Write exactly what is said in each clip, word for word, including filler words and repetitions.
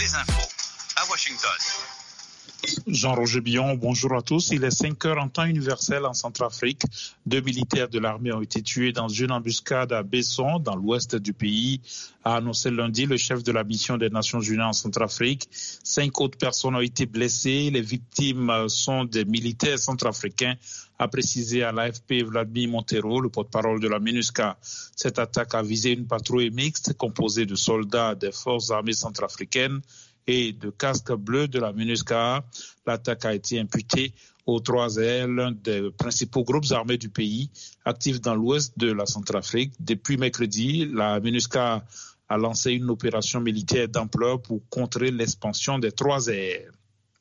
les infos à Washington. Jean-Roger Billon, bonjour à tous. Il est cinq heures en temps universel en Centrafrique. Deux militaires de l'armée ont été tués dans une embuscade à Besson, dans l'ouest du pays, a annoncé lundi le chef de la mission des Nations Unies en Centrafrique. Cinq autres personnes ont été blessées. Les victimes sont des militaires centrafricains, a précisé à l'A F P Vladimir Montero, le porte-parole de la MINUSCA. Cette attaque a visé une patrouille mixte composée de soldats des forces armées centrafricaines et de casques bleus de la MINUSCA. L'attaque a été imputée aux trois ailes, l'un des principaux groupes armés du pays, actifs dans l'ouest de la Centrafrique. Depuis mercredi, la MINUSCA a lancé une opération militaire d'ampleur pour contrer l'expansion des trois ailes.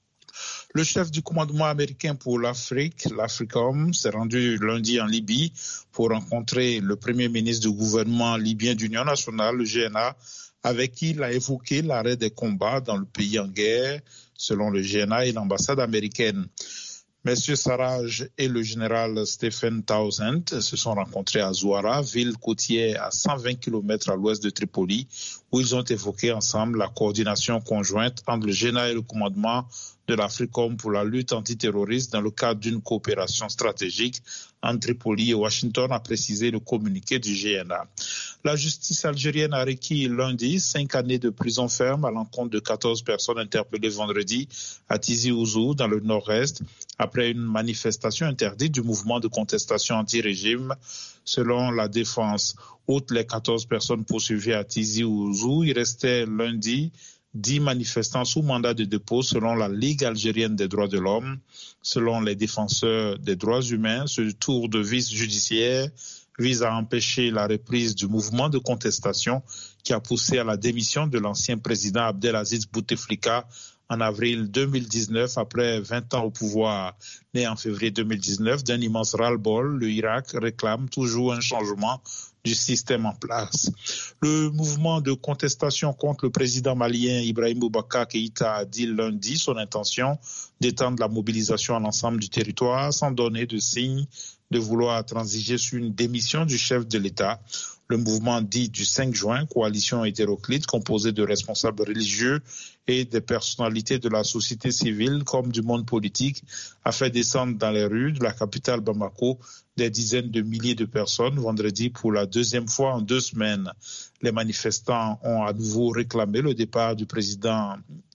Le chef du commandement américain pour l'Afrique, l'AFRICOM, s'est rendu lundi en Libye pour rencontrer le premier ministre du gouvernement libyen d'Union nationale, le G N A, avec qui il a évoqué l'arrêt des combats dans le pays en guerre, selon le G N A et l'ambassade américaine. Messieurs Sarraj et le général Stephen Townsend se sont rencontrés à Zouara, ville côtière à cent vingt kilomètres à l'ouest de Tripoli, où ils ont évoqué ensemble la coordination conjointe entre le G N A et le commandement de l'AFRICOM pour la lutte antiterroriste dans le cadre d'une coopération stratégique entre Tripoli et Washington, a précisé le communiqué du G N A. La justice algérienne a requis lundi cinq années de prison ferme à l'encontre de quatorze personnes interpellées vendredi à Tizi Ouzou, dans le nord-est, après une manifestation interdite du mouvement de contestation anti-régime. Selon la défense, outre les quatorze personnes poursuivies à Tizi Ouzou, il restait lundi dix manifestants sous mandat de dépôt selon la Ligue algérienne des droits de l'homme. Selon les défenseurs des droits humains, ce tour de vis judiciaire vise à empêcher la reprise du mouvement de contestation qui a poussé à la démission de l'ancien président Abdelaziz Bouteflika en avril deux mille dix-neuf, après vingt ans au pouvoir. Né en février deux mille dix-neuf, d'un immense ras-le-bol, le Irak réclame toujours un changement du système en place. Le mouvement de contestation contre le président malien Ibrahim Boubacar Keïta a dit lundi son intention d'étendre la mobilisation à l'ensemble du territoire sans donner de signe de vouloir transiger sur une démission du chef de l'État. Le mouvement dit du cinq juin, coalition hétéroclite composée de responsables religieux et des personnalités de la société civile comme du monde politique, a fait descendre dans les rues de la capitale Bamako des dizaines de milliers de personnes vendredi pour la deuxième fois en deux semaines. Les manifestants ont à nouveau réclamé le départ du président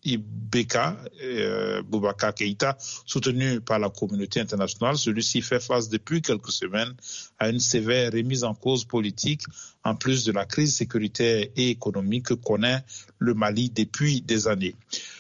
Ibeka, euh, Boubacar Keïta, soutenu par la communauté internationale. Celui-ci fait face depuis quelques semaines à une sévère remise en cause politique, en plus de la crise sécuritaire et économique que connaît le Mali depuis des années.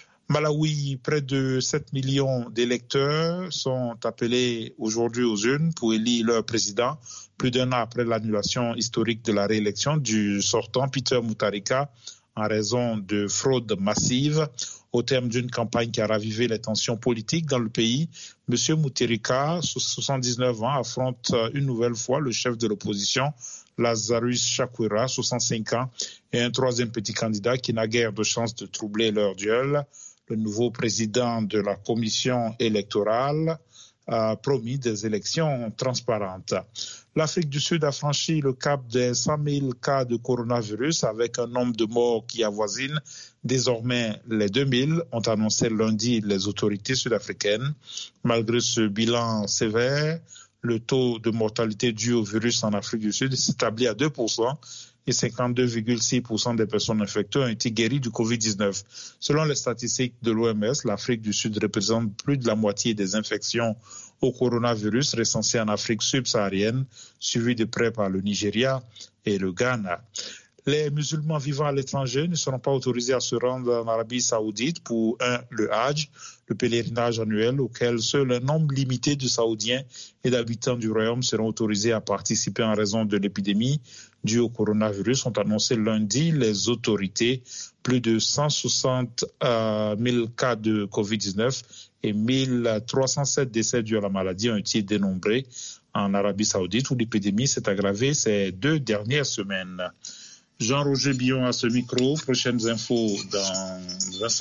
Malawi, près de sept millions d'électeurs sont appelés aujourd'hui aux urnes pour élire leur président, plus d'un an après l'annulation historique de la réélection du sortant Peter Mutharika en raison de fraude massive. Au terme d'une campagne qui a ravivé les tensions politiques dans le pays, M. Mutharika, soixante-dix-neuf ans, affronte une nouvelle fois le chef de l'opposition, Lazarus Chakwera, soixante-cinq ans, et un troisième petit candidat qui n'a guère de chance de troubler leur duel. Le nouveau président de la commission électorale a promis des élections transparentes. L'Afrique du Sud a franchi le cap des cent mille cas de coronavirus avec un nombre de morts qui avoisine désormais les deux mille, ont annoncé lundi les autorités sud-africaines. Malgré ce bilan sévère, le taux de mortalité dû au virus en Afrique du Sud s'établit à deux pour cent et cinquante-deux virgule six pour cent des personnes infectées ont été guéries du covid dix-neuf. Selon les statistiques de l'O M S, l'Afrique du Sud représente plus de la moitié des infections au coronavirus recensées en Afrique subsaharienne, suivies de près par le Nigeria et le Ghana. Les musulmans vivant à l'étranger ne seront pas autorisés à se rendre en Arabie Saoudite pour un, le Hajj, le pèlerinage annuel auquel seul un nombre limité de Saoudiens et d'habitants du royaume seront autorisés à participer en raison de l'épidémie due au coronavirus, ont annoncé lundi les autorités. Plus de cent soixante mille cas de covid dix-neuf et mille trois cent sept décès dus à la maladie ont été dénombrés en Arabie Saoudite, où l'épidémie s'est aggravée ces deux dernières semaines. Jean-Roger Billon à ce micro. Prochaines infos dans vingt-cinq